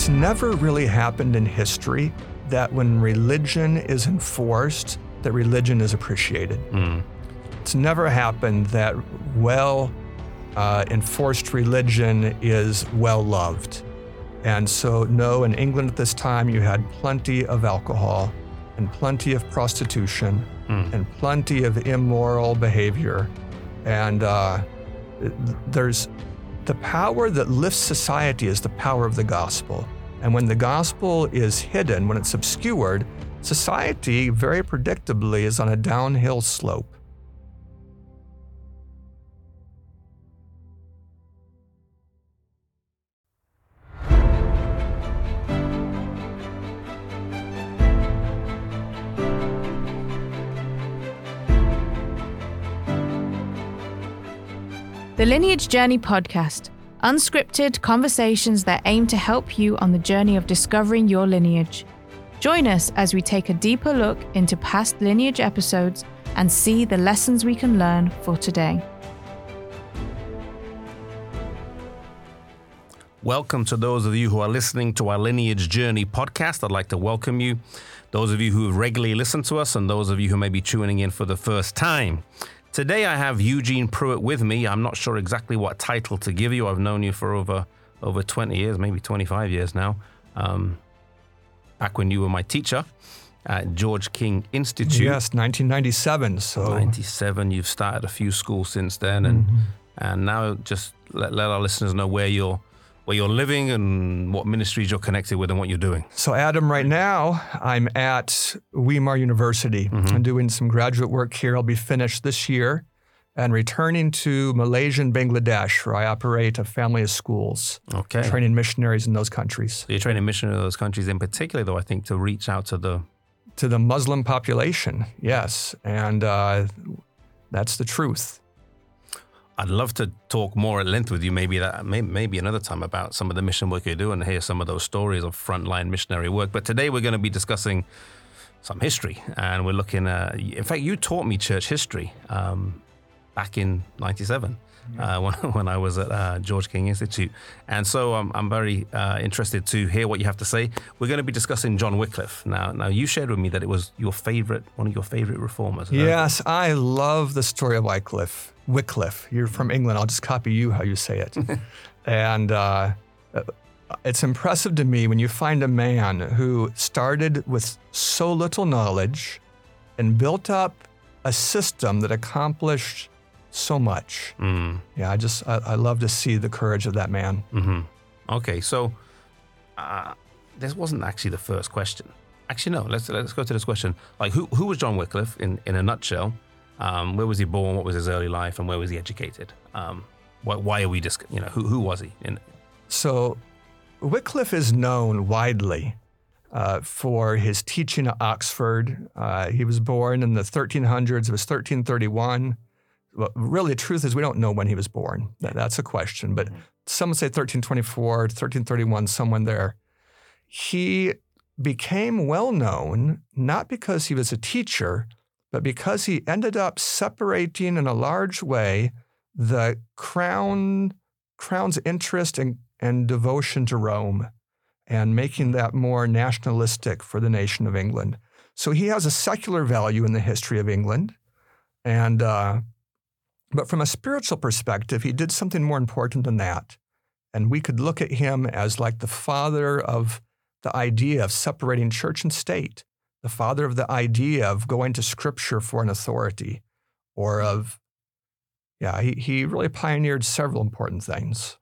It's never really happened in history that when religion is enforced, that religion is appreciated. It's never happened that enforced religion is well loved. And so, no, in England at this time, you had plenty of alcohol and plenty of prostitution and plenty of immoral behavior. And there's the power that lifts society is the power of the gospel. And when the gospel is hidden, when it's obscured, society very predictably is on a downhill slope. The Lineage Journey podcast, unscripted conversations that aim to help you on the journey of discovering your lineage. Join us as we take a deeper look into past lineage episodes and see the lessons we can learn for today. Welcome to those of you who are listening to our Lineage Journey podcast. I'd like to welcome you, those of you who have regularly listened to us and those of you who may be tuning in for the first time. Today I have Eugene Pruitt with me. I'm not sure exactly what title to give you. I've known you for over 20 years, maybe 25 years now. Back when you were my teacher at George King Institute. Yes, 1997. So 97. You've started a few schools since then, and now just let our listeners know where you're living and what ministries you're connected with and what you're doing. So Adam, right now I'm at Weimar University. I'm doing some graduate work here. I'll be finished this year and returning to Malaysia and Bangladesh, where I operate a family of schools, training missionaries in those countries. So you're training missionaries in those countries in particular, though, I think, to reach out to the Muslim population, yes. And that's the truth. I'd love to talk more at length with you, maybe another time, about some of the mission work you do and hear some of those stories of frontline missionary work. But today we're going to be discussing some history, and we're looking at, in fact, you taught me church history back in 97 when I was at George King Institute. And so I'm very interested to hear what you have to say. We're going to be discussing John Wycliffe. Now you shared with me that it was one of your favorite reformers. Yes, I love the story of Wycliffe. You're from England. I'll just copy you how you say it. And it's impressive to me when you find a man who started with so little knowledge and built up a system that accomplished so much. Yeah, I love to see the courage of that man. Okay, so this wasn't actually the first question. Actually, no. Let's go to this question. Like, who was John Wycliffe in a nutshell? Where was he born? What was his early life, and where was he educated? Why are we just, who was he? So, Wycliffe is known widely for his teaching at Oxford. He was born in the 1300s. It was 1331. Well, really, the truth is we don't know when he was born. That's a question. But some would say 1324, 1331, someone there. He became well known not because he was a teacher, but because he ended up separating in a large way the crown's interest and devotion to Rome and making that more nationalistic for the nation of England. So he has a secular value in the history of England. And but from a spiritual perspective, he did something more important than that. And we could look at him as like the father of the idea of separating church and state, the father of the idea of going to Scripture for an authority, or of, he really pioneered several important things.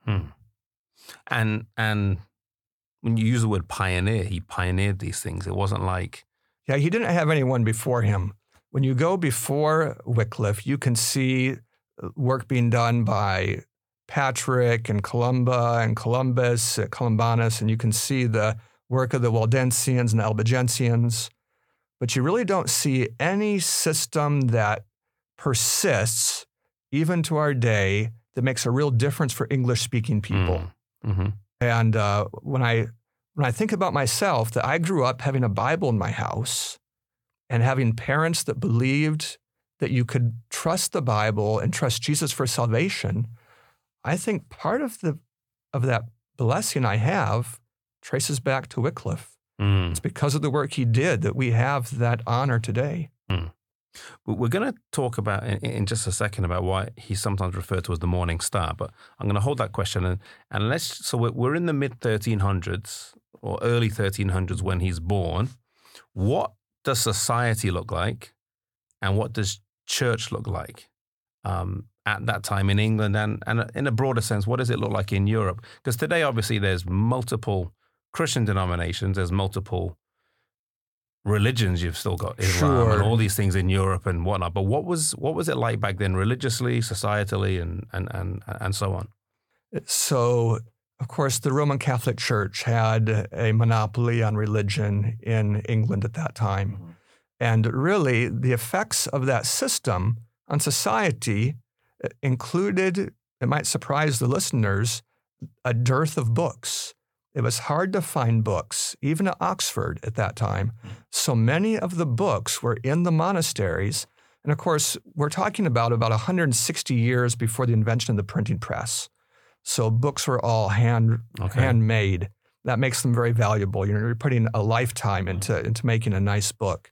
And when you use the word pioneer, he pioneered these things. It wasn't like... Yeah, he didn't have anyone before him. When you go before Wycliffe, you can see work being done by Patrick and Columba and Columbus, Columbanus, and you can see the work of the Waldensians and Albigensians. But you really don't see any system that persists, even to our day, that makes a real difference for English-speaking people. And when I think about myself, that I grew up having a Bible in my house and having parents that believed that you could trust the Bible and trust Jesus for salvation, I think part of that blessing I have traces back to Wycliffe. Mm. It's because of the work he did that we have that honor today. Mm. We're going to talk about in just a second about why he's sometimes referred to as the Morning Star, but I'm going to hold that question and so we're in the mid 1300s or early 1300s when he's born. What does society look like, and what does church look like at that time in England, and in a broader sense, what does it look like in Europe? Because today, obviously, there's multiple Christian denominations, there's multiple religions. You've still got Islam and all these things in Europe and whatnot. But what was it like back then, religiously, societally, and so on? So, of course, the Roman Catholic Church had a monopoly on religion in England at that time. Mm-hmm. And really, the effects of that system on society included, it might surprise the listeners, a dearth of books. It was hard to find books, even at Oxford at that time. So many of the books were in the monasteries. And of course, we're talking about 160 years before the invention of the printing press. So books were all handmade. That makes them very valuable. You're putting a lifetime into making a nice book.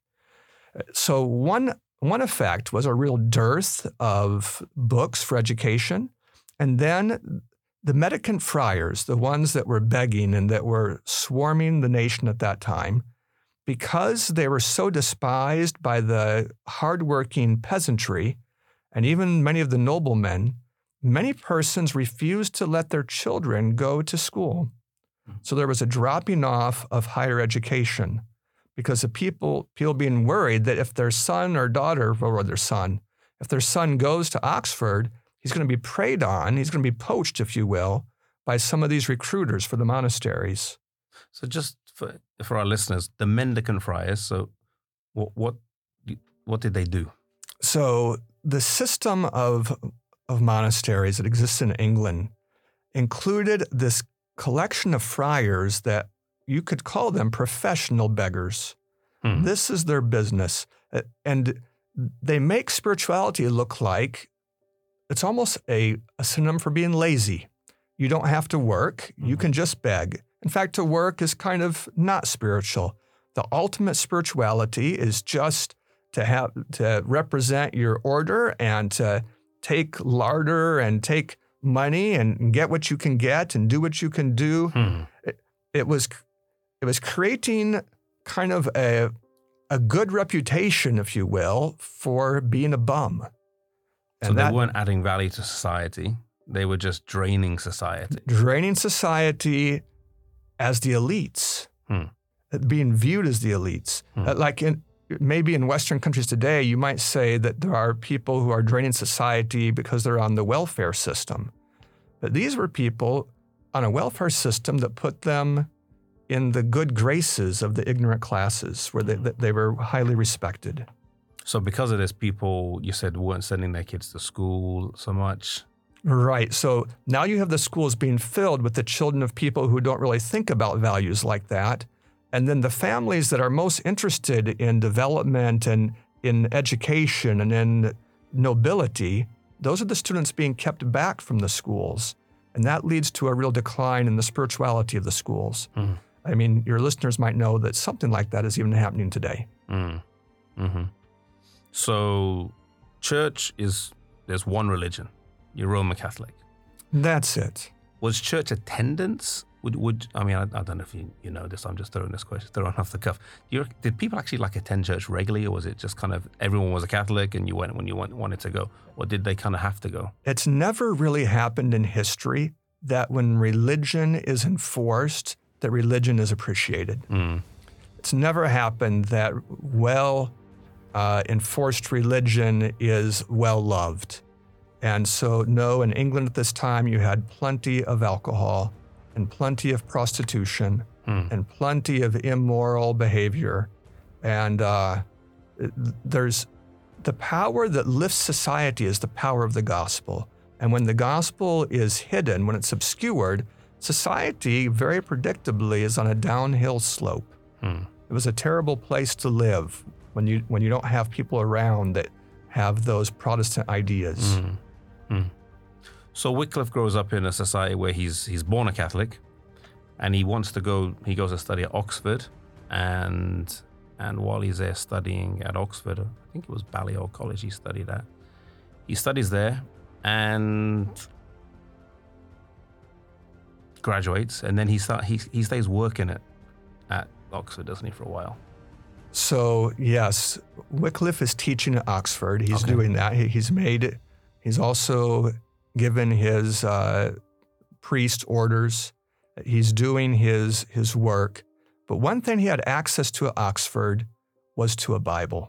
So one effect was a real dearth of books for education. And then the mendicant friars, the ones that were begging and that were swarming the nation at that time, because they were so despised by the hardworking peasantry and even many of the noblemen, many persons refused to let their children go to school. So there was a dropping off of higher education because of people being worried that if their son or daughter, or their son, if their son goes to Oxford, he's going to be preyed on, he's going to be poached, if you will, by some of these recruiters for the monasteries. So just for our listeners, the mendicant friars, so what did they do? So the system of monasteries that exists in England included this collection of friars that you could call them professional beggars. This is their business. And they make spirituality look like it's almost a synonym for being lazy. You don't have to work. You can just beg. In fact, to work is kind of not spiritual. The ultimate spirituality is just to represent your order and to take larder and take money and get what you can get and do what you can do. It was creating kind of a good reputation, if you will, for being a bum. So they weren't adding value to society. They were just draining society. Draining society as the elites, being viewed as the elites. Maybe in Western countries today, you might say that there are people who are draining society because they're on the welfare system. But these were people on a welfare system that put them in the good graces of the ignorant classes, where they were highly respected. So because of this, people, you said, weren't sending their kids to school so much? Right. So now you have the schools being filled with the children of people who don't really think about values like that. And then the families that are most interested in development and in education and in nobility, those are the students being kept back from the schools. And that leads to a real decline in the spirituality of the schools. I mean, your listeners might know that something like that is even happening today. So church there's one religion. You're Roman Catholic. That's it. Was church attendance? I don't know if you know this. I'm just throwing this question, throwing off the cuff. Did people actually attend church regularly, or was it just kind of everyone was a Catholic and you went when you wanted to go, or did they kind of have to go? It's never really happened in history that when religion is enforced, that religion is appreciated. It's never happened that enforced religion is well loved. And so, no, in England at this time, you had plenty of alcohol and plenty of prostitution and plenty of immoral behavior. And there's the power that lifts society is the power of the gospel. And when the gospel is hidden, when it's obscured, society very predictably is on a downhill slope. It was a terrible place to live when you don't have people around that have those Protestant ideas. So Wycliffe grows up in a society where he's born a Catholic, and he wants to go. He goes to study at Oxford, and while he's there studying at Oxford, I think it was Balliol College he studied at. He studies there and graduates, and then he stays working at Oxford, doesn't he, for a while? So yes, Wycliffe is teaching at Oxford. He's doing that. He's also given his priest orders. He's doing his work. But one thing he had access to at Oxford was to a Bible.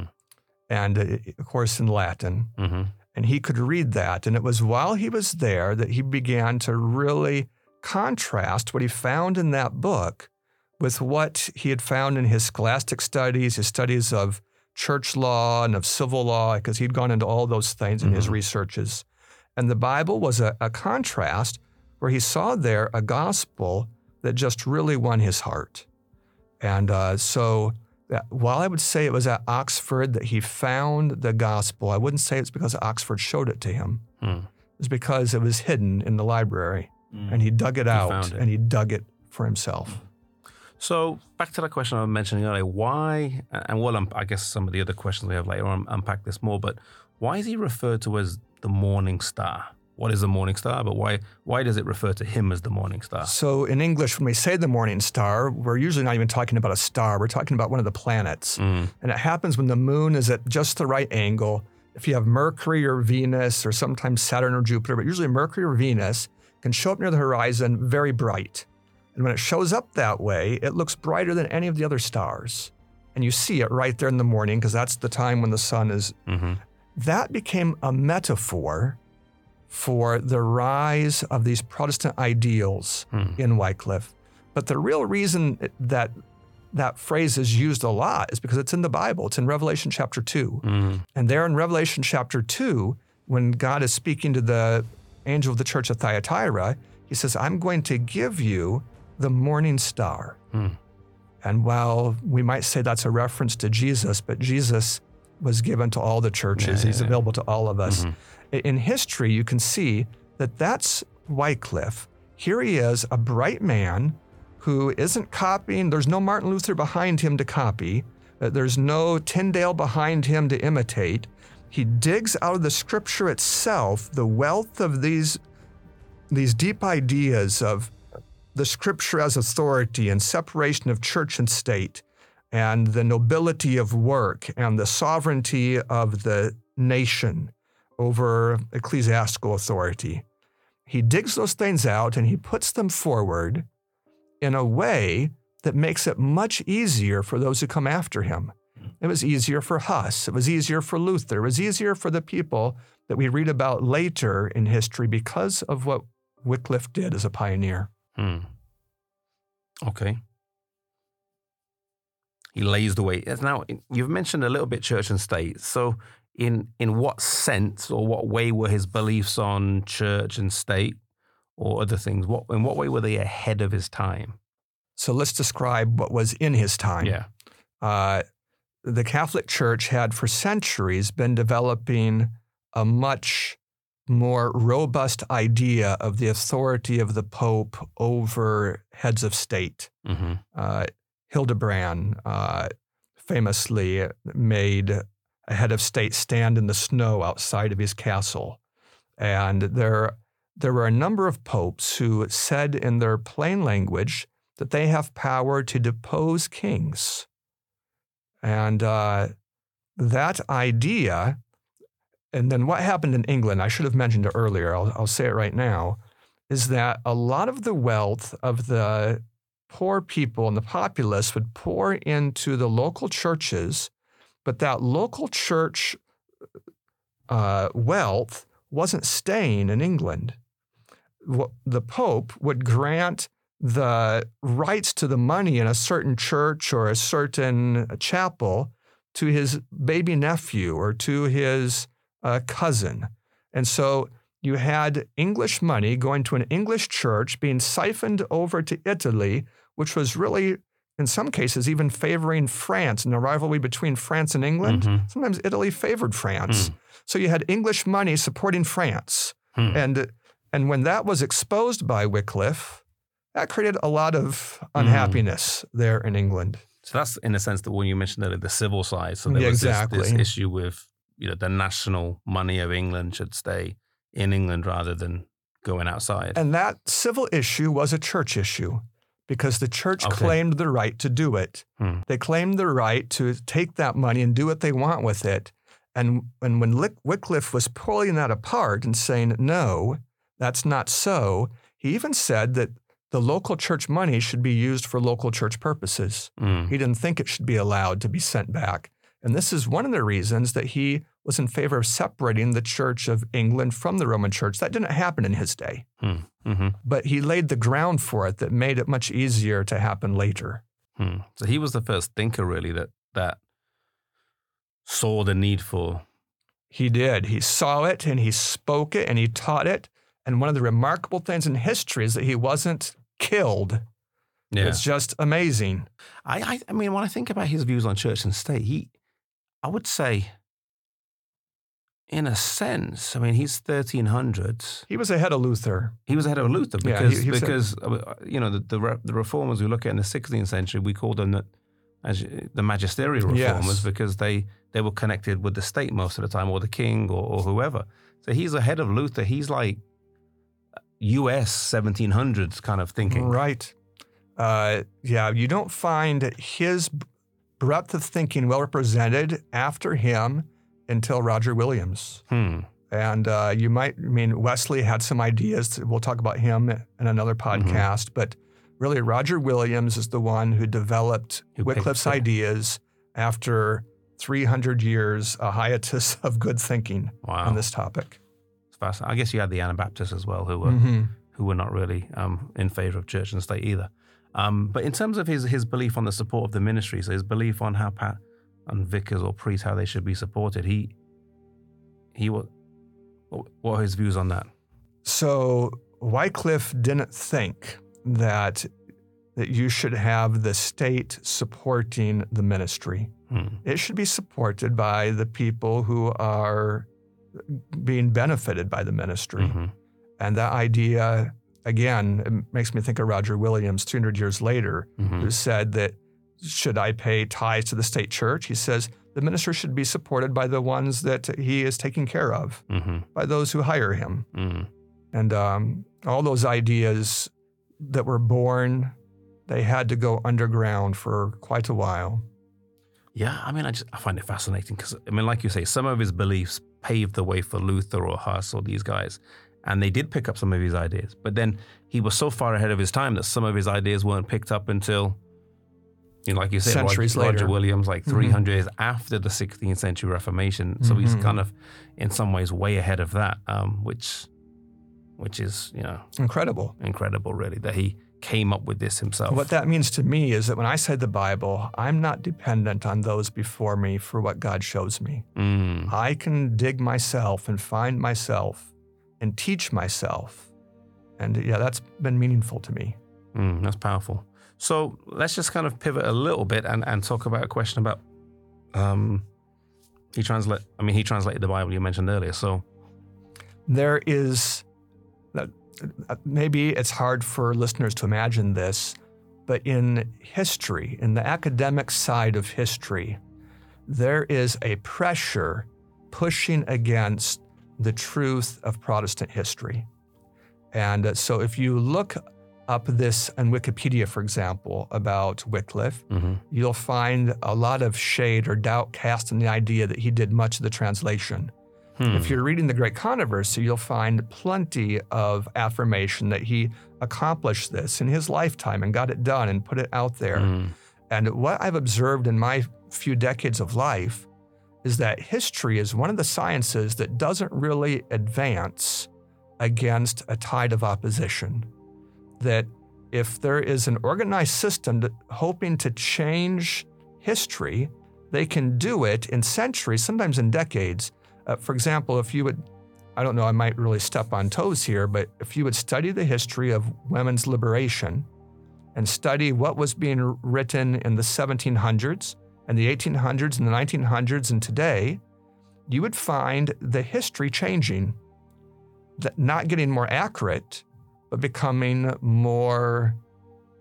And of course in Latin. Mm-hmm. And he could read that. And it was while he was there that he began to really contrast what he found in that book with what he had found in his scholastic studies, his studies of church law and of civil law, because he'd gone into all those things in his researches. And the Bible was a contrast where he saw there a gospel that just really won his heart. And so while I would say it was at Oxford that he found the gospel, I wouldn't say it's because Oxford showed it to him. It's because it was hidden in the library, and he dug it out, and he dug it for himself. So back to that question I was mentioning earlier, why, and we'll, I guess some of the other questions we have later on unpack this more, but why is he referred to as the morning star? What is the morning star, but why does it refer to him as the morning star? So in English, when we say the morning star, we're usually not even talking about a star. We're talking about one of the planets. And it happens when the moon is at just the right angle. If you have Mercury or Venus, or sometimes Saturn or Jupiter, but usually Mercury or Venus can show up near the horizon very bright. And when it shows up that way, it looks brighter than any of the other stars. And you see it right there in the morning, because that's the time when the sun is. That became a metaphor for the rise of these Protestant ideals in Wycliffe. But the real reason that phrase is used a lot is because it's in the Bible. It's in Revelation chapter 2. And there in Revelation chapter 2, when God is speaking to the angel of the church of Thyatira, he says, I'm going to give you the morning star. And while we might say that's a reference to Jesus, but Jesus was given to all the churches. He's available to all of us. In history, you can see that that's Wycliffe. Here he is, a bright man who isn't copying. There's no Martin Luther behind him to copy. There's no Tyndale behind him to imitate. He digs out of the scripture itself the wealth of these deep ideas of the scripture as authority and separation of church and state, and the nobility of work and the sovereignty of the nation over ecclesiastical authority. He digs those things out and he puts them forward in a way that makes it much easier for those who come after him. It was easier for Huss. It was easier for Luther. It was easier for the people that we read about later in history because of what Wycliffe did as a pioneer. Okay. He lays the way. Now, you've mentioned a little bit church and state. So in what sense or what way were his beliefs on church and state or other things? In what way were they ahead of his time? So let's describe what was in his time. The Catholic Church had for centuries been developing a much more robust idea of the authority of the Pope over heads of state. Hildebrand famously made a head of state stand in the snow outside of his castle. And there were a number of popes who said in their plain language that they have power to depose kings. And that idea, and then what happened in England, I should have mentioned it earlier, I'll say it right now, is that a lot of the wealth of the poor people and the populace would pour into the local churches, but that local church wealth wasn't staying in England. The Pope would grant the rights to the money in a certain church or a certain chapel to his baby nephew or to his cousin. And so you had English money going to an English church being siphoned over to Italy, which was really, in some cases, even favoring France in the rivalry between France and England. Sometimes Italy favored France. So you had English money supporting France. And when that was exposed by Wycliffe, that created a lot of unhappiness there in England. So that's in a sense that when you mentioned earlier, the civil side. So there Yeah, was exactly. this issue with, the national money of England should stay in England rather than going outside. And that civil issue was a church issue because the church claimed the right to do it. They claimed the right to take that money and do what they want with it. And when Wycliffe was pulling that apart and saying, no, that's not so, he even said that the local church money should be used for local church purposes. He didn't think it should be allowed to be sent back. And this is one of the reasons that he was in favor of separating the Church of England from the Roman Church. That didn't happen in his day. But he laid the ground for it that made it much easier to happen later. So he was the first thinker, really, that saw the need for... He did. He saw it, and he spoke it, and he taught it. And one of the remarkable things in history is that he wasn't killed. Yeah. It's just amazing. I mean, when I think about his views on church and state, I would say, in a sense, I mean, he's 1300s. He was ahead of Luther. He was ahead of Luther because, the reformers we look at in the 16th century, we call them the magisterial reformers because they were connected with the state most of the time, or the king or whoever. So he's ahead of Luther. He's like US 1700s kind of thinking. Right. You don't find his breadth of thinking well represented after him until Roger Williams. And Wesley had some ideas. We'll talk about him in another podcast, but really Roger Williams is the one who developed Wycliffe's ideas after 300 years, a hiatus of good thinking on this topic. It's fascinating. I guess you had the Anabaptists as well, who were not really in favor of church and state either. But in terms of his belief on the support of the ministry, so his belief on how on vicars or priests, how they should be supported, what are his views on that? So Wycliffe didn't think that you should have the state supporting the ministry. It should be supported by the people who are being benefited by the ministry. And that idea, again, it makes me think of Roger Williams 200 years later, who said that, should I pay tithes to the state church? He says the minister should be supported by the ones that he is taking care of, by those who hire him. And all those ideas that were born, they had to go underground for quite a while. Yeah, I mean, I find it fascinating because, I mean, like you say, some of his beliefs paved the way for Luther or Huss or these guys. And they did pick up some of his ideas. But then he was so far ahead of his time that some of his ideas weren't picked up until, like you said, centuries later. Roger Williams, like 300 years after the 16th century Reformation. So he's kind of, in some ways, way ahead of that, which is, incredible, really, that he came up with this himself. What that means to me is that when I say the Bible, I'm not dependent on those before me for what God shows me. I can dig myself and find myself and teach myself. And that's been meaningful to me. That's powerful. So let's just kind of pivot a little bit and talk about a question about, he translated the Bible you mentioned earlier. So there is, maybe it's hard for listeners to imagine this, but in history, in the academic side of history, there is a pressure pushing against the truth of Protestant history. And so if you look up this on Wikipedia, for example, about Wycliffe, you'll find a lot of shade or doubt cast on the idea that he did much of the translation. If you're reading The Great Controversy, you'll find plenty of affirmation that he accomplished this in his lifetime and got it done and put it out there. And what I've observed in my few decades of life is that history is one of the sciences that doesn't really advance against a tide of opposition. That if there is an organized system hoping to change history, they can do it in centuries, sometimes in decades. For example, if you would, I don't know, I might really step on toes here, but if you would study the history of women's liberation and study what was being written in the 1700s and the 1800s and the 1900s and today, you would find the history changing, not getting more accurate, but becoming more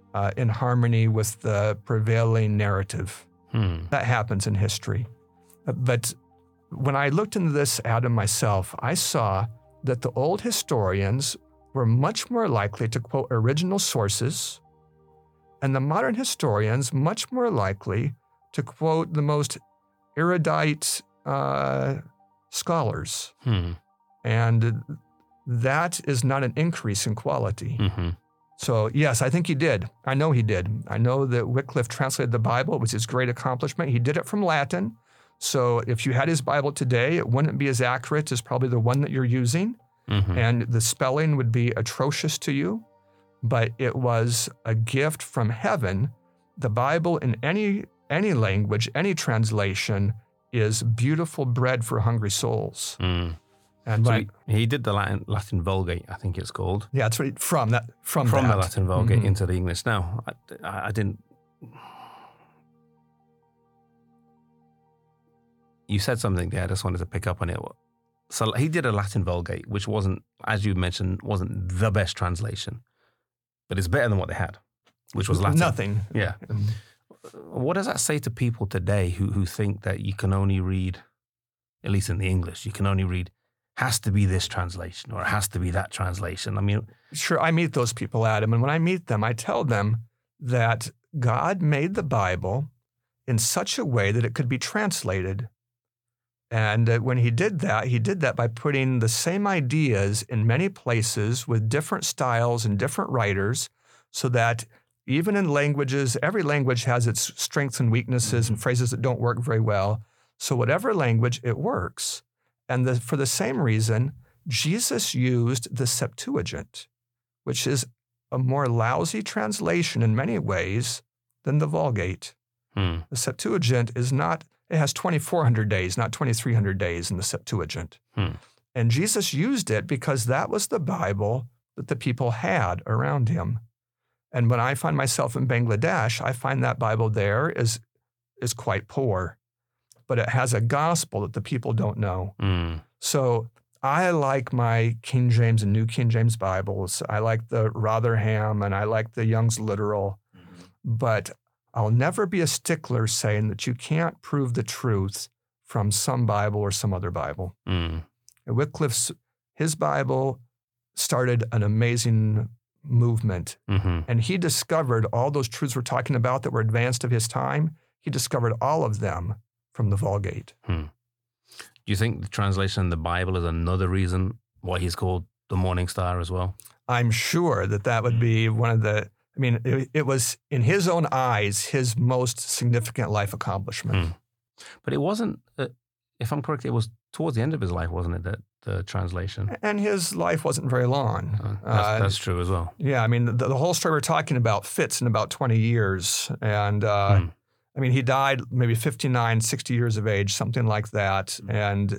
in harmony with the prevailing narrative. That happens in history. But when I looked into this, Adam, myself, I saw that the old historians were much more likely to quote original sources, and the modern historians much more likely to quote the most erudite scholars. And that is not an increase in quality. So yes, I think he did. I know he did. I know that Wycliffe translated the Bible. It was his great accomplishment. He did it from Latin. So if you had his Bible today, it wouldn't be as accurate as probably the one that you're using. And the spelling would be atrocious to you. But it was a gift from heaven. The Bible in any language, any translation, is beautiful bread for hungry souls. And so he did the Latin Vulgate, I think it's called. Yeah, that's what from the Latin Vulgate into the English. Now, I didn't. You said something there. I just wanted to pick up on it. So he did a Latin Vulgate, which wasn't, as you mentioned, wasn't the best translation, but it's better than what they had, which was Latin. Nothing. Yeah. What does that say to people today who think that you can only read, at least in the English, you can only read, has to be this translation or it has to be that translation? I mean, sure, I meet those people, Adam, and when I meet them, I tell them that God made the Bible in such a way that it could be translated. And when he did that by putting the same ideas in many places with different styles and different writers, so that even in languages, every language has its strengths and weaknesses and phrases that don't work very well. So whatever language, it works. And for the same reason, Jesus used the Septuagint, which is a more lousy translation in many ways than the Vulgate. The Septuagint is not, it has 2,400 days, not 2,300 days in the Septuagint. And Jesus used it because that was the Bible that the people had around him. And when I find myself in Bangladesh, I find that Bible there is quite poor, but it has a gospel that the people don't know. So I like my King James and New King James Bibles. I like the Rotherham and I like the Young's Literal, but I'll never be a stickler saying that you can't prove the truth from some Bible or some other Bible. Wycliffe's, his Bible started an amazing movement, and he discovered all those truths we're talking about that were advanced of his time. He discovered all of them from the Vulgate. Do you think the translation of the Bible is another reason why he's called the Morning Star as well? I'm sure that would be one of the, I mean, it was, in his own eyes, his most significant life accomplishment. But it wasn't, if I'm correct, it was towards the end of his life, wasn't it, that the translation? And his life wasn't very long. That's true as well. Yeah, I mean, the whole story we're talking about fits in about 20 years. And I mean, he died maybe 59, 60 years of age, something like that. And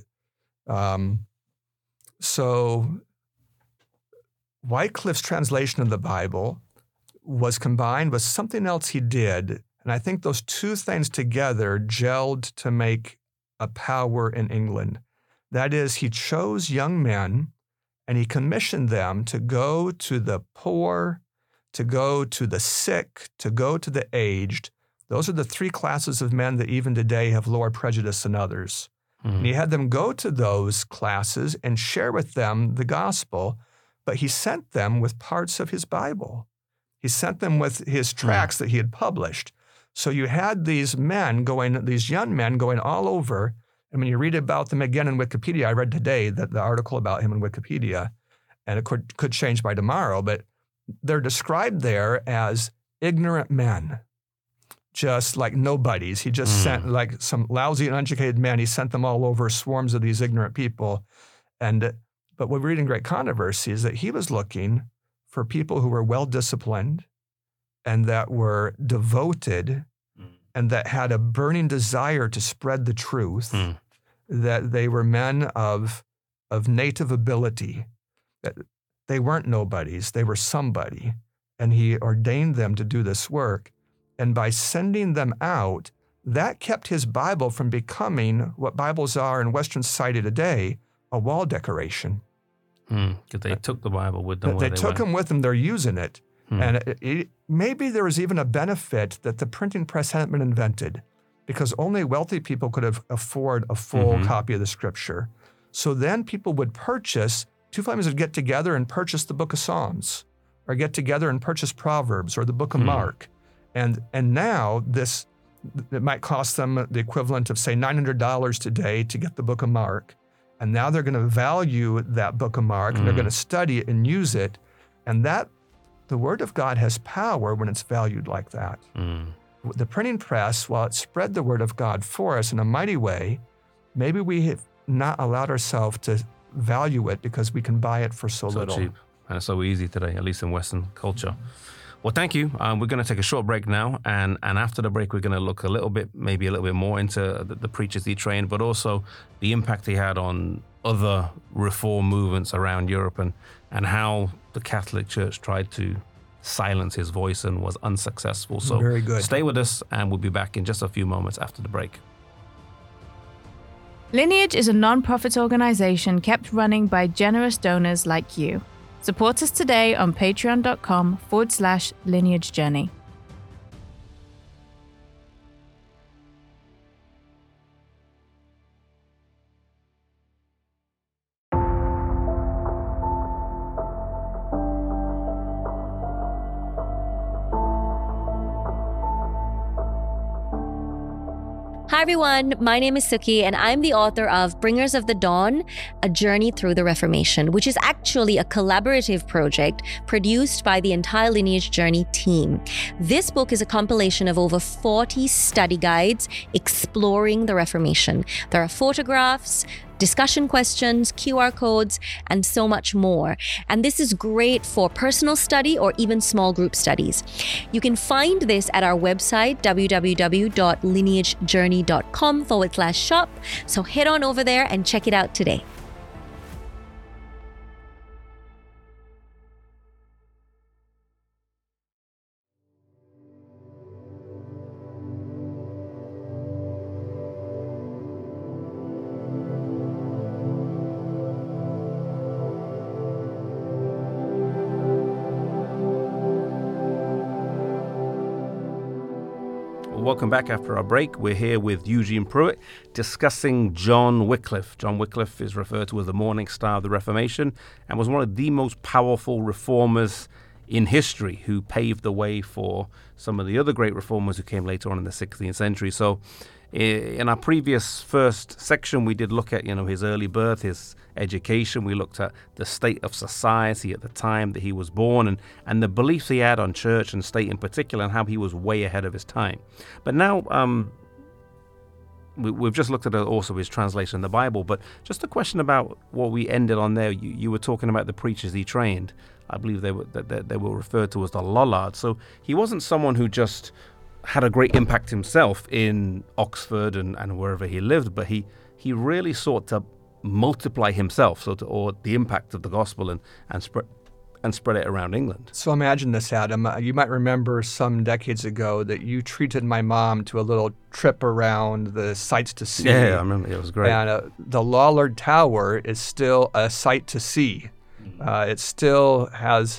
so Wycliffe's translation of the Bible was combined with something else he did. And I think those two things together gelled to make a power in England. That is, he chose young men and he commissioned them to go to the poor, to go to the sick, to go to the aged. Those are the three classes of men that even today have lower prejudice than others. And he had them go to those classes and share with them the gospel, but he sent them with parts of his Bible. He sent them with his tracts that he had published. So you had these men going, these young men going all over. And when you read about them again in Wikipedia, I read today that the article about him in Wikipedia, and it could change by tomorrow, but they're described there as ignorant men, just like nobodies. He just sent like some lousy and uneducated men. He sent them all over, swarms of these ignorant people. But what we read in Great Controversy is that he was looking for people who were well-disciplined and that were devoted and that had a burning desire to spread the truth, that they were men of native ability, that they weren't nobodies, they were somebody. And he ordained them to do this work. And by sending them out, that kept his Bible from becoming what Bibles are in Western society today, a wall decoration. Because they took the Bible with them. They took them with them. They're using it. And maybe there was even a benefit that the printing press hadn't been invented, because only wealthy people could afford a full copy of the scripture. So then people would purchase, two families would get together and purchase the book of Psalms, or get together and purchase Proverbs or the book of Mark. And now it might cost them the equivalent of, say, $900 today to get the book of Mark. And now they're going to value that book of Mark, and they're going to study it and use it. And the Word of God has power when it's valued like that. The printing press, while it spread the Word of God for us in a mighty way, maybe we have not allowed ourselves to value it because we can buy it for so little. Cheap. And it's so easy today, at least in Western culture. Well, thank you. We're going to take a short break now. And after the break, we're going to look maybe a little bit more into the preachers he trained, but also the impact he had on other reform movements around Europe, and how the Catholic Church tried to silence his voice and was unsuccessful. So very good. Stay with us, and we'll be back in just a few moments after the break. Lineage is a non-profit organization kept running by generous donors like you. Support us today on patreon.com/Lineage Journey. Hi everyone, my name is Suki and I'm the author of Bringers of the Dawn, A Journey Through the Reformation, which is actually a collaborative project produced by the entire Lineage Journey team. This book is a compilation of over 40 study guides exploring the Reformation. There are photographs, discussion questions, QR codes, and so much more. And this is great for personal study or even small group studies. You can find this at our website, www.lineagejourney.com/shop. So head on over there and check it out today. Welcome back after our break. We're here with Eugene Pruitt discussing John Wycliffe. John Wycliffe is referred to as the Morning Star of the Reformation and was one of the most powerful reformers in history who paved the way for some of the other great reformers who came later on in the 16th century. So in our previous first section, we did look at, his early birth, his education. We looked at the state of society at the time that he was born and the beliefs he had on church and state in particular, and how he was way ahead of his time. But now we've just looked at also his translation of the Bible, but just a question about what we ended on there. You were talking about the preachers he trained. I believe they were referred to as the Lollards. So he wasn't someone who just had a great impact himself in Oxford and wherever he lived, but he really sought to multiply himself, or the impact of the gospel and spread it around England. So imagine this, Adam. You might remember some decades ago that you treated my mom to a little trip around the sights to see. Yeah, I remember. It was great. And the Lollard Tower is still a sight to see. It still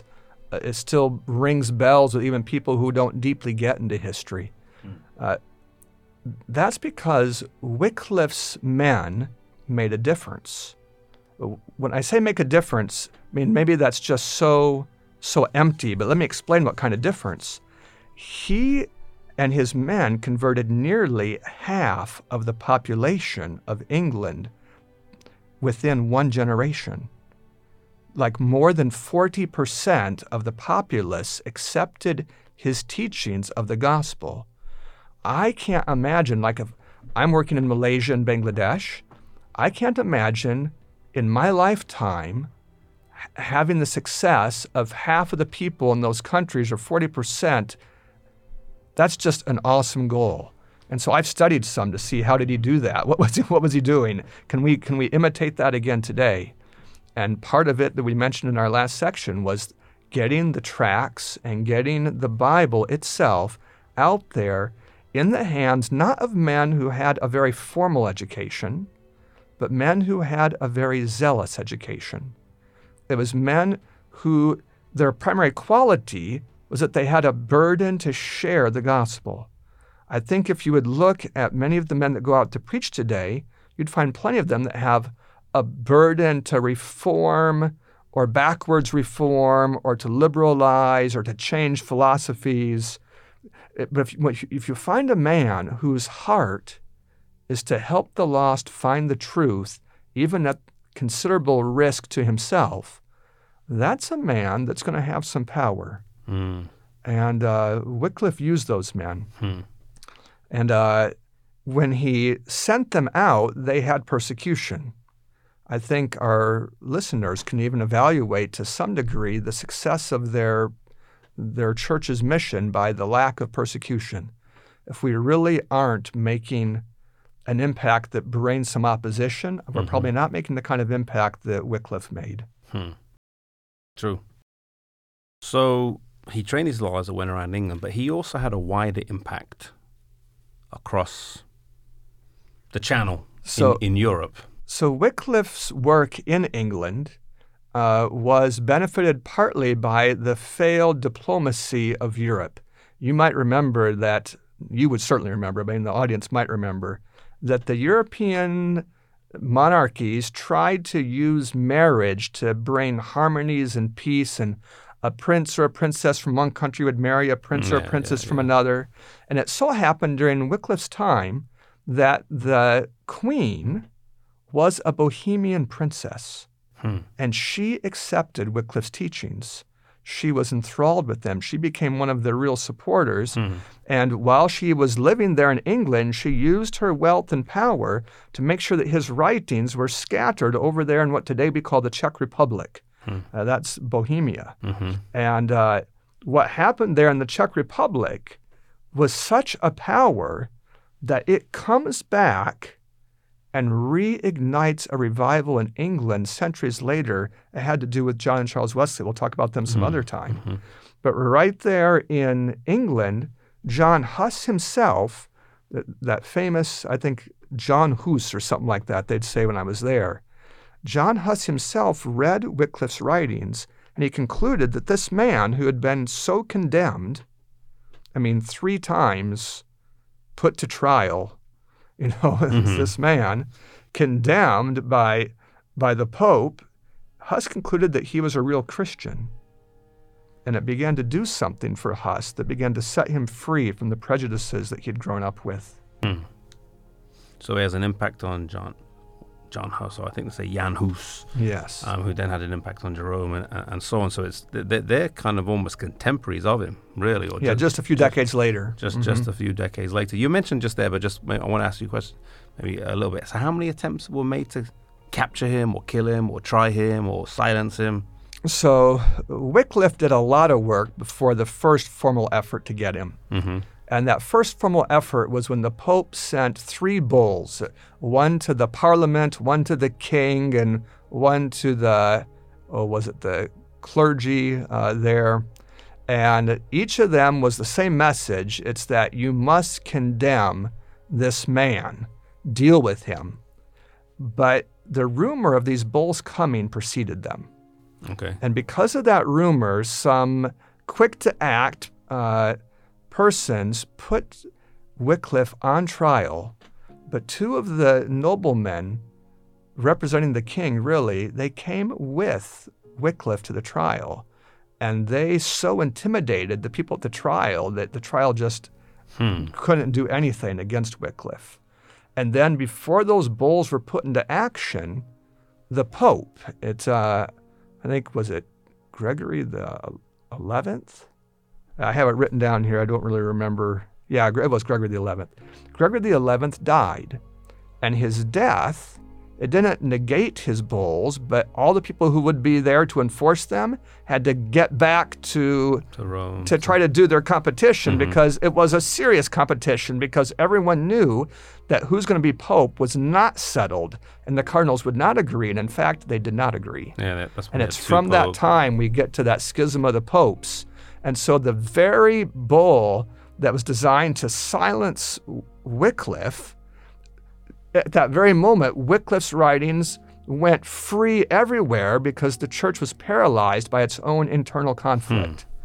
rings bells with even people who don't deeply get into history. That's because Wycliffe's men made a difference. When I say make a difference, I mean, maybe that's just so empty, but let me explain what kind of difference. He and his men converted nearly half of the population of England within one generation. Like more than 40% of the populace accepted his teachings of the gospel. I can't imagine, like if I'm working in Malaysia and Bangladesh, I can't imagine in my lifetime having the success of half of the people in those countries, or 40%. That's just an awesome goal. And so I've studied some to see, how did he do that? What was he doing? Can we imitate that again today? And part of it that we mentioned in our last section was getting the tracts and getting the Bible itself out there in the hands not of men who had a very formal education, but men who had a very zealous education. It was men who their primary quality was that they had a burden to share the gospel. I think if you would look at many of the men that go out to preach today, you'd find plenty of them that have a burden to reform or backwards reform or to liberalize or to change philosophies. But if you find a man whose heart is to help the lost find the truth, even at considerable risk to himself, that's a man that's going to have some power. And Wycliffe used those men. And when he sent them out, they had persecution. I think our listeners can even evaluate to some degree the success of their church's mission by the lack of persecution. If we really aren't making an impact that brings some opposition, we're probably not making the kind of impact that Wycliffe made. True. So he trained his lawyers that went around England, but he also had a wider impact across the Channel in Europe. So Wycliffe's work in England was benefited partly by the failed diplomacy of Europe. You might remember that, you would certainly remember, but the audience might remember, that the European monarchies tried to use marriage to bring harmonies and peace, and a prince or a princess from one country would marry a prince or a princess from another. And it so happened during Wycliffe's time that the queen was a Bohemian princess, and she accepted Wycliffe's teachings. She was enthralled with them. She became one of the real supporters. And while she was living there in England, she used her wealth and power to make sure that his writings were scattered over there in what today we call the Czech Republic. That's Bohemia. And what happened there in the Czech Republic was such a power that it comes back and reignites a revival in England centuries later. It had to do with John and Charles Wesley. We'll talk about them some other time. But right there in England, John Huss himself, that famous, I think, John Hus or something like that, they'd say when I was there. John Huss himself read Wycliffe's writings, and he concluded that this man who had been so condemned, 3 times put to trial, this man condemned by the Pope, Huss concluded that he was a real Christian. And it began to do something for Huss that began to set him free from the prejudices that he had grown up with. So he has an impact on John Huss, or I think they say Jan Hus. Yes. Who then had an impact on Jerome and so on. So they're kind of almost contemporaries of him, really. Or just a few decades later. Just a few decades later. You mentioned just there, but I want to ask you a question, maybe a little bit. So how many attempts were made to capture him or kill him or try him or silence him? So Wycliffe did a lot of work before the first formal effort to get him. And that first formal effort was when the Pope sent 3 bulls, one to the Parliament, one to the king, and one to the clergy there. And each of them was the same message. It's that you must condemn this man, deal with him. But the rumor of these bulls coming preceded them. Okay. And because of that rumor, some quick-to-act persons put Wycliffe on trial, but 2 of the noblemen representing the king, really, they came with Wycliffe to the trial, and they so intimidated the people at the trial that the trial just couldn't do anything against Wycliffe. And then before those bulls were put into action, the Pope, I think, was it Gregory the 11th? I have it written down here. I don't really remember. Yeah, it was Gregory the 11th. Gregory the 11th died, and his death, it didn't negate his bulls, but all the people who would be there to enforce them had to get back to Rome to try to do their competition, because it was a serious competition, because everyone knew that who's going to be Pope was not settled, and the cardinals would not agree, and in fact, they did not agree. Yeah, and it's from that time we get to that schism of the popes. And so the very bull that was designed to silence Wycliffe, at that very moment, Wycliffe's writings went free everywhere because the church was paralyzed by its own internal conflict.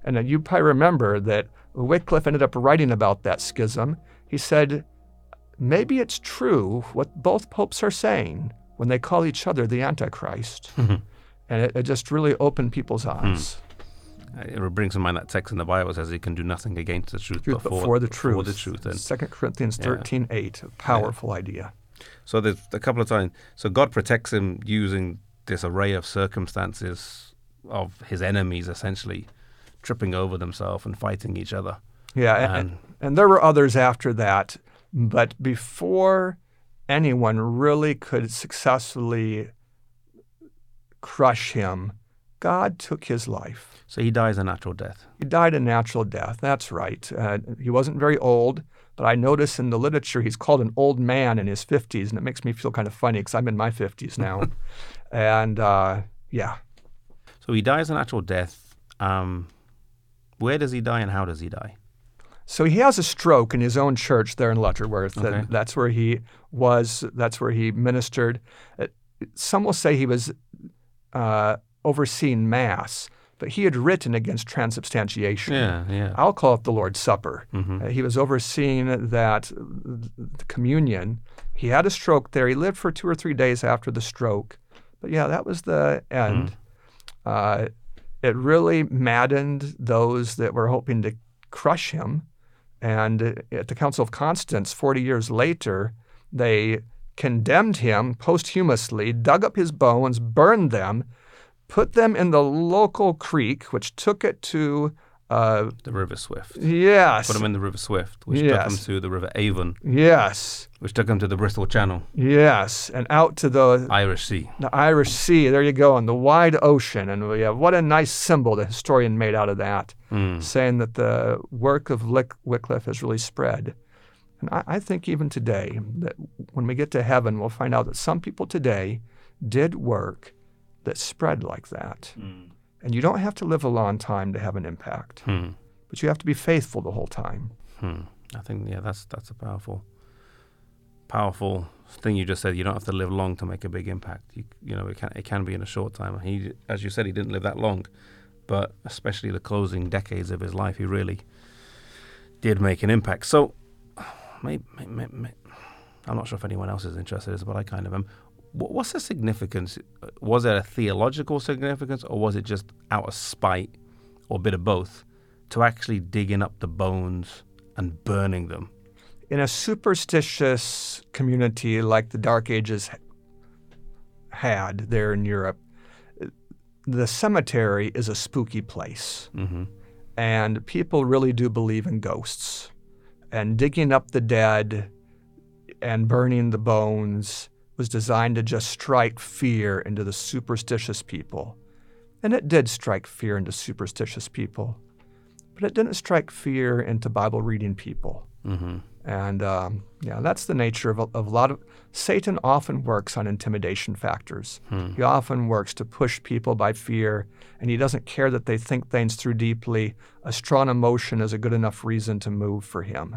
And you probably remember that Wycliffe ended up writing about that schism. He said, maybe it's true what both popes are saying when they call each other the Antichrist. And it just really opened people's eyes. It brings to mind that text in the Bible that says he can do nothing against the truth but for the truth. For the truth. And 2 Corinthians 13:8, a powerful idea. So there's a couple of times. So God protects him using this array of circumstances of his enemies essentially tripping over themselves and fighting each other. Yeah, and there were others after that. But before anyone really could successfully crush him, God took his life. So he dies a natural death. He died a natural death. That's right. He wasn't very old, but I notice in the literature he's called an old man in his 50s, and it makes me feel kind of funny because I'm in my 50s now. And yeah. So he dies a natural death. Where does he die and how does he die? So he has a stroke in his own church there in Lutterworth. Okay. And that's where he was. That's where he ministered. Some will say he was overseeing Mass, but he had written against transubstantiation. Yeah. I'll call it the Lord's Supper. Mm-hmm. He was overseeing that, the communion. He had a stroke there. He lived for 2 or 3 days after the stroke. But yeah, that was the end. It really maddened those that were hoping to crush him. And at the Council of Constance, 40 years later, they condemned him posthumously, dug up his bones, burned them, put them in the local creek, which took it to the River Swift. Yes. Put them in the River Swift, which took them to the River Avon. Yes. Which took them to the Bristol Channel. Yes, and out to the Irish Sea. The Irish Sea, there you go, and the wide ocean. And what a nice symbol the historian made out of that, saying that the work of Wycliffe has really spread. And I think even today, that when we get to heaven, we'll find out that some people today did work that spread like that. And you don't have to live a long time to have an impact, but you have to be faithful the whole time. I think, that's a powerful thing you just said. You don't have to live long to make a big impact. It can be in a short time. He, as you said, he didn't live that long, but especially the closing decades of his life, he really did make an impact. So, maybe I'm not sure if anyone else is interested in this, but I kind of am. What's the significance? Was it a theological significance, or was it just out of spite, or a bit of both, to actually digging up the bones and burning them? In a superstitious community like the Dark Ages had there in Europe, the cemetery is a spooky place. And people really do believe in ghosts. And digging up the dead and burning the bones was designed to just strike fear into the superstitious people. And it did strike fear into superstitious people. But it didn't strike fear into Bible-reading people. And that's the nature of a lot of... Satan often works on intimidation factors. He often works to push people by fear, and he doesn't care that they think things through deeply. A strong emotion is a good enough reason to move for him.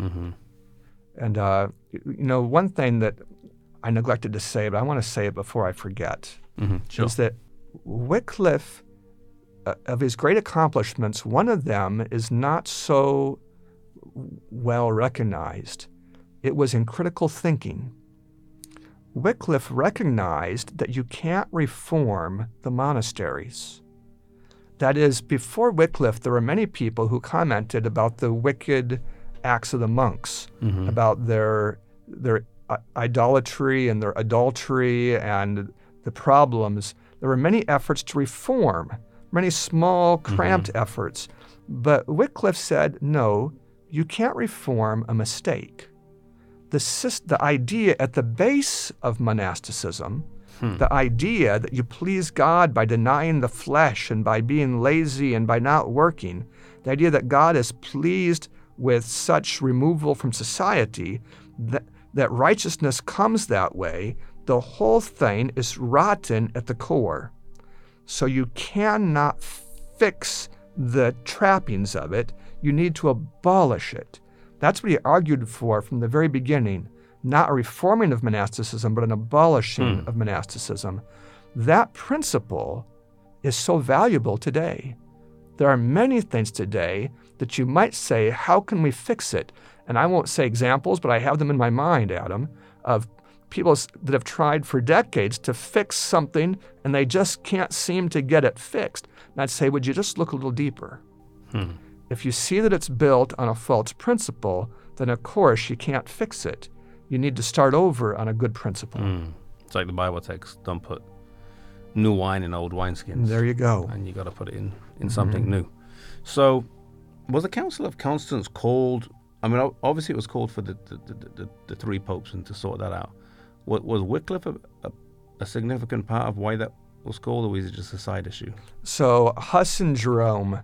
And, one thing that I neglected to say, but I want to say it before I forget, is that Wycliffe, of his great accomplishments, one of them is not so well recognized. It was in critical thinking. Wycliffe recognized that you can't reform the monasteries. That is, before Wycliffe, there were many people who commented about the wicked acts of the monks, about their idolatry and their adultery and the problems. There were many efforts to reform, many small, cramped efforts. But Wycliffe said, no, you can't reform a mistake. The idea at the base of monasticism, the idea that you please God by denying the flesh and by being lazy and by not working, the idea that God is pleased with such removal from society, that righteousness comes that way, the whole thing is rotten at the core. So you cannot fix the trappings of it. You need to abolish it. That's what he argued for from the very beginning, not a reforming of monasticism, but an abolishing of monasticism. That principle is so valuable today. There are many things today that you might say, how can we fix it? And I won't say examples, but I have them in my mind, Adam, of people that have tried for decades to fix something and they just can't seem to get it fixed. And I'd say, would you just look a little deeper? If you see that it's built on a false principle, then of course you can't fix it. You need to start over on a good principle. It's like the Bible text, don't put new wine in old wineskins. There you go. And you got to put it in something new. So was the Council of Constance called, I mean, obviously it was called for the three popes and to sort that out. Was Wycliffe a significant part of why that was called, or was it just a side issue? So Huss and Jerome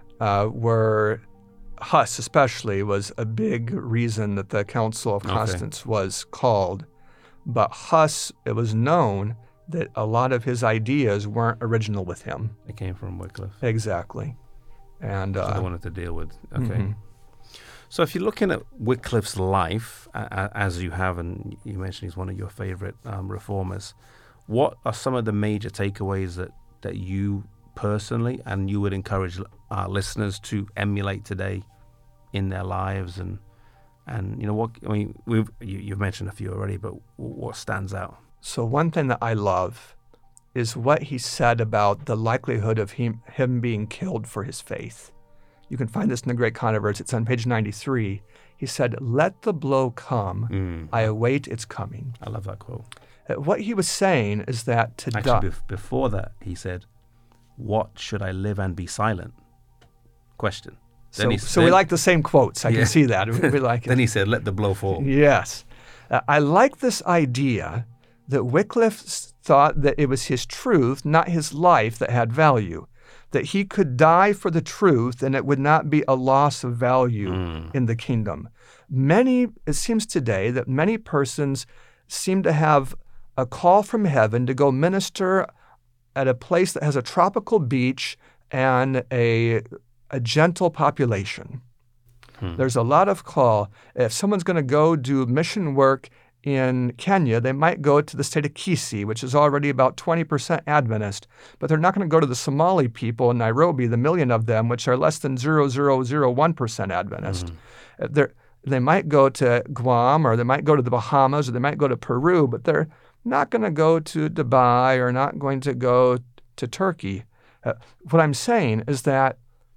Huss especially was a big reason that the Council of Constance was called. But Huss, it was known that a lot of his ideas weren't original with him. It came from Wycliffe. Exactly. And so they wanted to deal with. Okay. So if you're looking at Wycliffe's life, as you have, and you mentioned he's one of your favorite reformers, what are some of the major takeaways that you personally and you would encourage our listeners to emulate today in their lives? And you know what, I mean, you've mentioned a few already, but what stands out? So one thing that I love is what he said about the likelihood of him being killed for his faith. You can find this in the Great Controversy. It's on page 93. He said, "Let the blow come. I await its coming." I love that quote. What he was saying is that to die... Actually, before that, he said, "What should I live and be silent?" Question. So we like the same quotes. I can see that. We like it. Then he said, "Let the blow fall." Yes. I like this idea that Wycliffe thought that it was his truth, not his life, that had value. That he could die for the truth and it would not be a loss of value in the kingdom. It seems today that many persons seem to have a call from heaven to go minister at a place that has a tropical beach and a gentle population. There's a lot of call. If someone's going to go do mission work in Kenya, they might go to the state of Kisii, which is already about 20% Adventist, but they're not going to go to the Somali people in Nairobi, the million of them, which are less than 0.001% Adventist. They might go to Guam, or they might go to the Bahamas, or they might go to Peru, but they're not going to go to Dubai or not going to go to Turkey. What I'm saying is that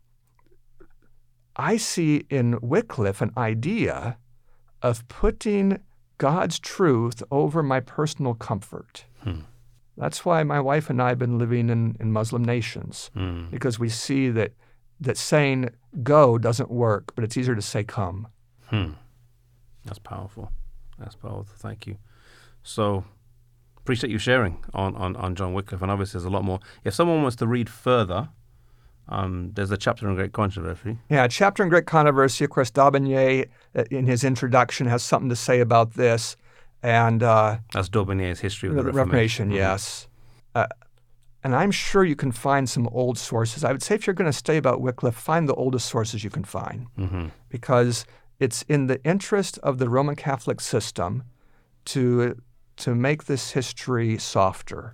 I see in Wycliffe an idea of putting God's truth over my personal comfort. That's why my wife and I have been living in Muslim nations, because we see that saying go doesn't work, but it's easier to say come. That's powerful. Thank you. So appreciate you sharing on John Wycliffe, and obviously there's a lot more. If someone wants to read further, there's a chapter in Great Controversy. Yeah, a chapter in Great Controversy. Of course, D'Aubigné, in his introduction, has something to say about this. And that's D'Aubigné's History of the Reformation. Yes. And I'm sure you can find some old sources. I would say if you're going to study about Wycliffe, find the oldest sources you can find. Because it's in the interest of the Roman Catholic system to make this history softer.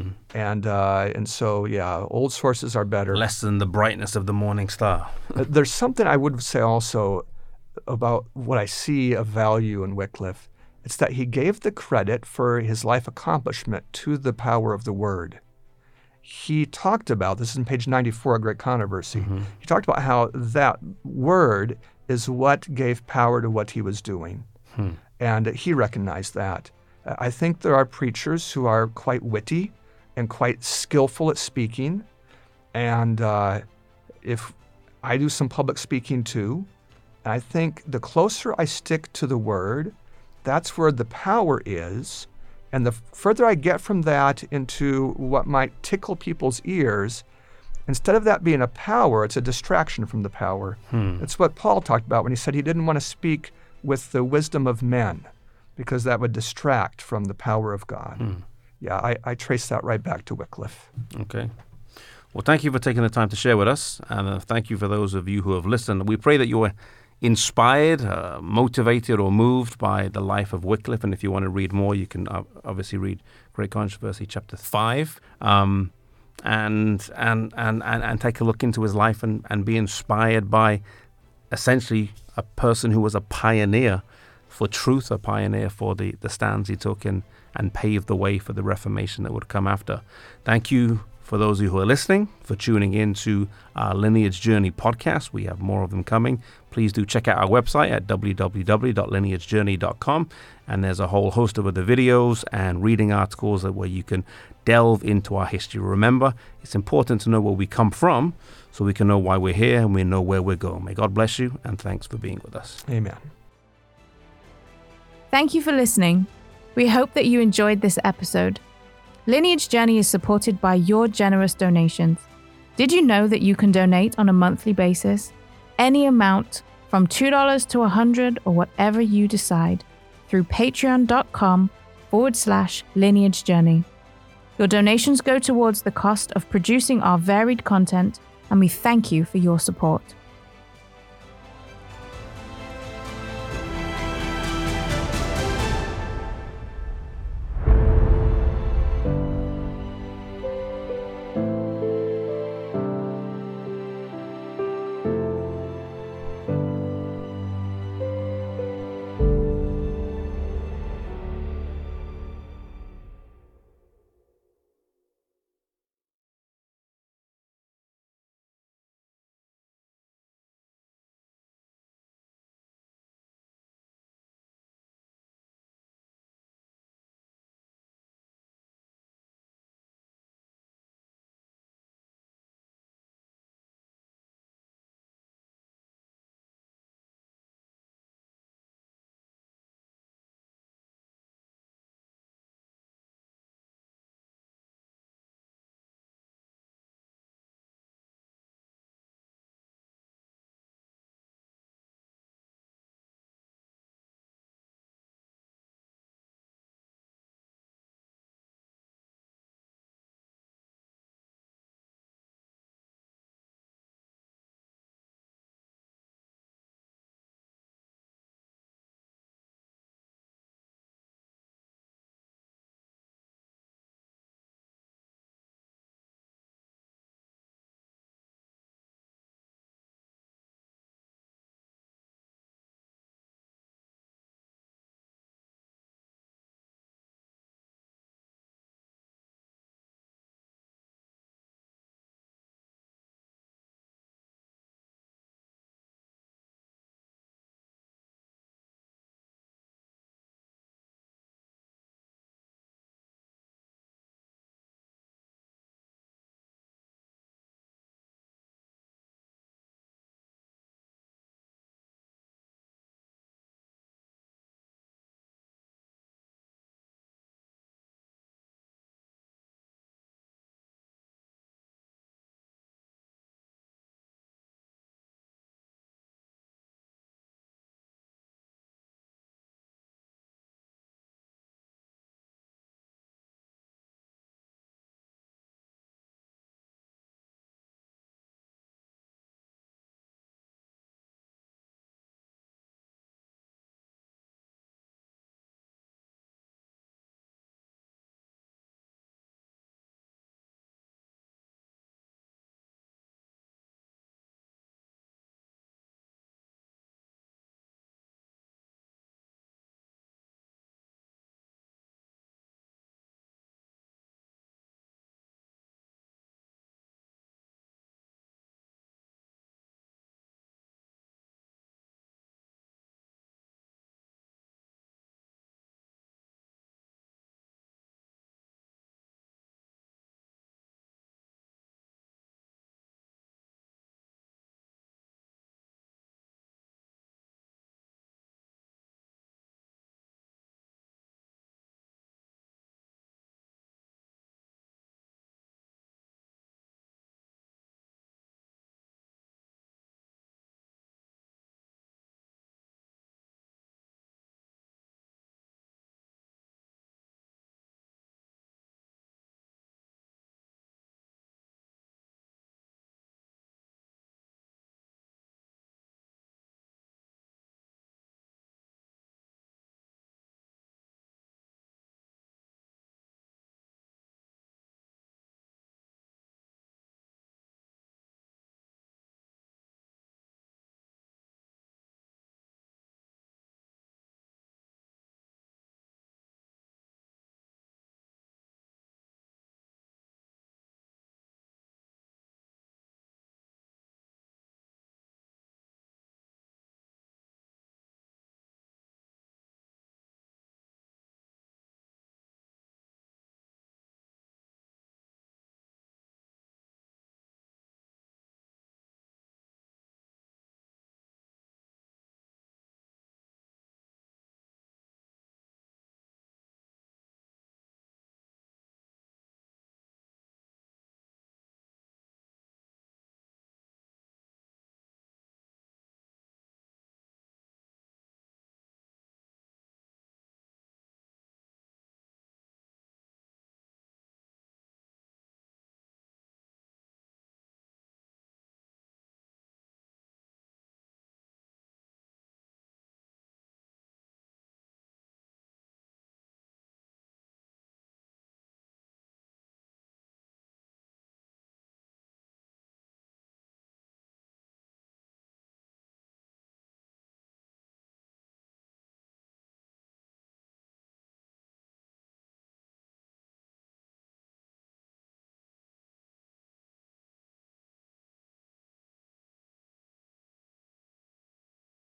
And so, yeah, old sources are better. Less than the brightness of the morning star. There's something I would say also about what I see of value in Wycliffe. It's that he gave the credit for his life accomplishment to the power of the Word. He talked about, this is in page 94 of Great Controversy, he talked about how that Word is what gave power to what he was doing. And he recognized that. I think there are preachers who are quite witty and quite skillful at speaking. And if I do some public speaking too, I think the closer I stick to the Word, that's where the power is. And the further I get from that into what might tickle people's ears, instead of that being a power, it's a distraction from the power. That's what Paul talked about when he said he didn't want to speak with the wisdom of men, because that would distract from the power of God. Yeah, I trace that right back to Wycliffe. Okay. Well, thank you for taking the time to share with us, and thank you for those of you who have listened. We pray that you were inspired, motivated, or moved by the life of Wycliffe, and if you want to read more, you can obviously read Great Controversy, chapter 5. and take a look into his life and be inspired by essentially a person who was a pioneer for truth, a pioneer for the stands he took and paved the way for the Reformation that would come after. Thank you for those of you who are listening, for tuning in to our Lineage Journey podcast. We have more of them coming. Please do check out our website at www.lineagejourney.com. And there's a whole host of other videos and reading articles where you can delve into our history. Remember, it's important to know where we come from so we can know why we're here and we know where we're going. May God bless you, and thanks for being with us. Amen. Thank you for listening. We hope that you enjoyed this episode. Lineage Journey is supported by your generous donations. Did you know that you can donate on a monthly basis? Any amount from $2 to $100 or whatever you decide through patreon.com/Lineage Journey. Your donations go towards the cost of producing our varied content, and we thank you for your support.